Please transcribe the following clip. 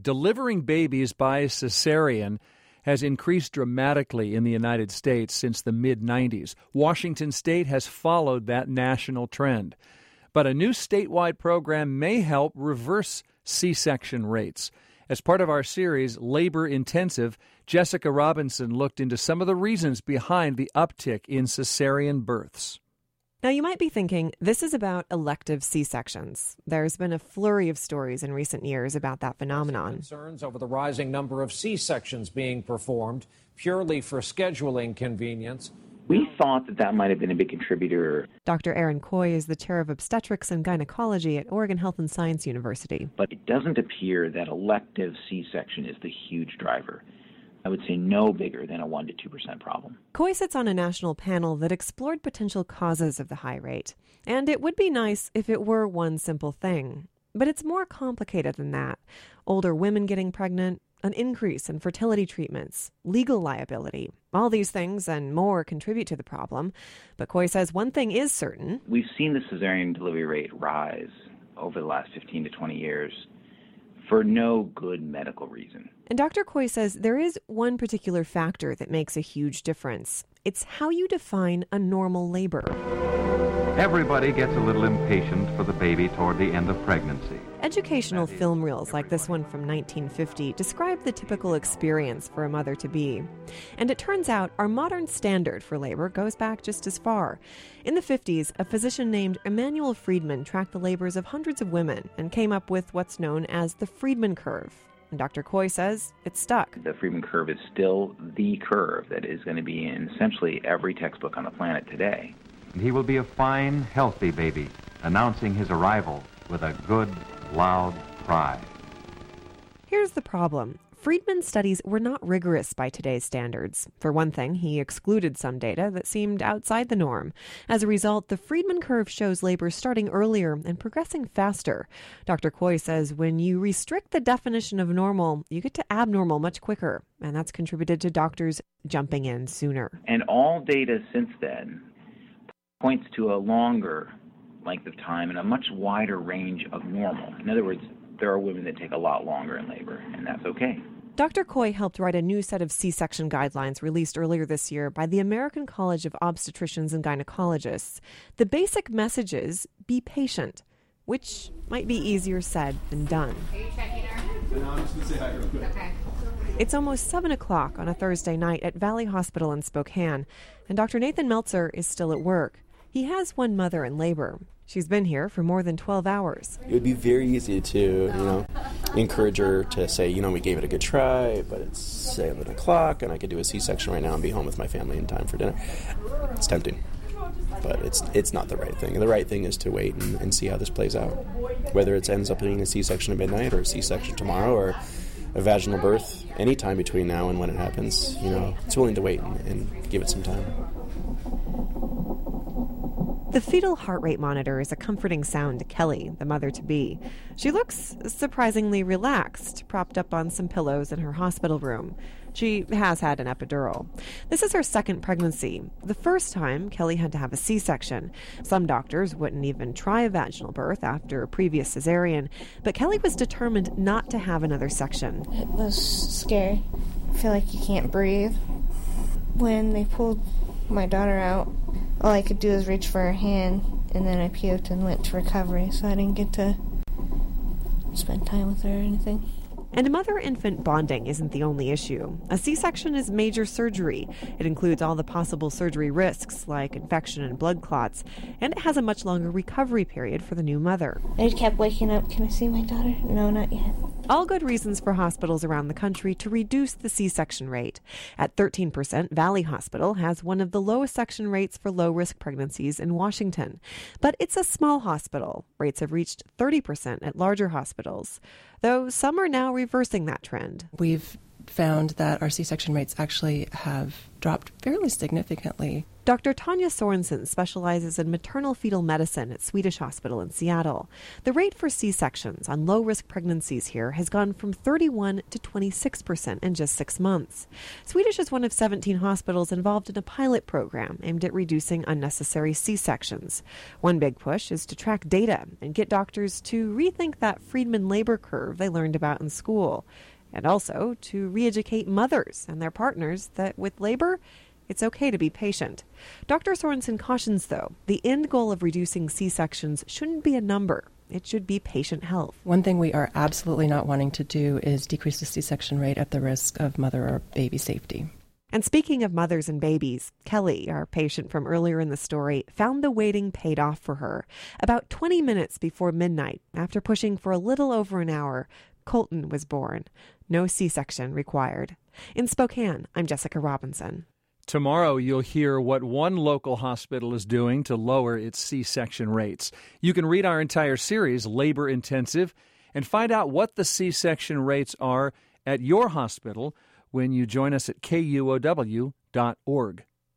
Delivering babies by cesarean has increased dramatically in the United States since the mid-90s. Washington State has followed that national trend. But a new statewide program may help reverse C-section rates. As part of our series, Labor Intensive, Jessica Robinson looked into some of the reasons behind the uptick in cesarean births. Now, you might be thinking, this is about elective C-sections. There's been a flurry of stories in recent years about that phenomenon. Concerns over the rising number of C-sections being performed purely for scheduling convenience. We thought that might have been a big contributor. Dr. Aaron Coy is the chair of obstetrics and gynecology at Oregon Health and Science University. But it doesn't appear that elective C-section is the huge driver. I would say no bigger than a 1% to 2% problem. Coy sits on a national panel that explored potential causes of the high rate. And it would be nice if it were one simple thing. But it's more complicated than that. Older women getting pregnant, an increase in fertility treatments, legal liability. All these things and more contribute to the problem. But Coy says one thing is certain. We've seen the cesarean delivery rate rise over the last 15 to 20 years for no good medical reason. And Dr. Coy says there is one particular factor that makes a huge difference. It's how you define a normal labor. Everybody gets a little impatient for the baby toward the end of pregnancy. Educational film reels like this one from 1950 describe the typical experience for a mother-to-be. And it turns out our modern standard for labor goes back just as far. In the 50s, a physician named Emanuel Friedman tracked the labors of hundreds of women and came up with what's known as the Friedman curve. And Dr. Coy says it's stuck. The Friedman curve is still the curve that is going to be in essentially every textbook on the planet today. And he will be a fine, healthy baby, announcing his arrival with a good, loud cry. Here's the problem. Friedman's studies were not rigorous by today's standards. For one thing, he excluded some data that seemed outside the norm. As a result, the Friedman curve shows labor starting earlier and progressing faster. Dr. Coy says when you restrict the definition of normal, you get to abnormal much quicker, and that's contributed to doctors jumping in sooner. And all data since then points to a longer length of time and a much wider range of normal. In other words, there are women that take a lot longer in labor, and that's okay. Dr. Coy helped write a new set of C-section guidelines released earlier this year by the American College of Obstetricians and Gynecologists. The basic message is be patient, which might be easier said than done. Are you checking her? No, I'm just going to say hi real quick. Okay. It's almost 7 o'clock on a Thursday night at Valley Hospital in Spokane, and Dr. Nathan Meltzer is still at work. He has one mother in labor. She's been here for more than 12 hours. It would be very easy to, encourage her to say, we gave it a good try, but it's 7 o'clock and I could do a C-section right now and be home with my family in time for dinner. It's tempting, but it's not the right thing. The right thing is to wait and see how this plays out. Whether it ends up being a C-section at midnight or a C-section tomorrow or a vaginal birth any time between now and when it happens, it's willing to wait and give it some time. The fetal heart rate monitor is a comforting sound to Kelly, the mother-to-be. She looks surprisingly relaxed, propped up on some pillows in her hospital room. She has had an epidural. This is her second pregnancy. The first time, Kelly had to have a C-section. Some doctors wouldn't even try a vaginal birth after a previous cesarean, but Kelly was determined not to have another section. It was scary. I feel like you can't breathe. When they pulled my daughter out, all I could do was reach for her hand, and then I puked and went to recovery, so I didn't get to spend time with her or anything. And mother-infant bonding isn't the only issue. A C-section is major surgery. It includes all the possible surgery risks, like infection and blood clots, and it has a much longer recovery period for the new mother. I just kept waking up. Can I see my daughter? No, not yet. All good reasons for hospitals around the country to reduce the C-section rate. At 13%, Valley Hospital has one of the lowest section rates for low-risk pregnancies in Washington. But it's a small hospital. Rates have reached 30% at larger hospitals, though some are now reversing that trend. We've found that our C-section rates actually have dropped fairly significantly. Dr. Tanya Sorensen specializes in maternal fetal medicine at Swedish Hospital in Seattle. The rate for C-sections on low-risk pregnancies here has gone from 31 to 26% in just 6 months. Swedish is one of 17 hospitals involved in a pilot program aimed at reducing unnecessary C-sections. One big push is to track data and get doctors to rethink that Friedman labor curve they learned about in school, and also to re-educate mothers and their partners that with labor, it's okay to be patient. Dr. Sorensen cautions, though, the end goal of reducing C-sections shouldn't be a number. It should be patient health. One thing we are absolutely not wanting to do is decrease the C-section rate at the risk of mother or baby safety. And speaking of mothers and babies, Kelly, our patient from earlier in the story, found the waiting paid off for her. About 20 minutes before midnight, after pushing for a little over an hour, Colton was born. No C-section required. In Spokane, I'm Jessica Robinson. Tomorrow, you'll hear what one local hospital is doing to lower its C-section rates. You can read our entire series, Labor Intensive, and find out what the C-section rates are at your hospital when you join us at KUOW.org.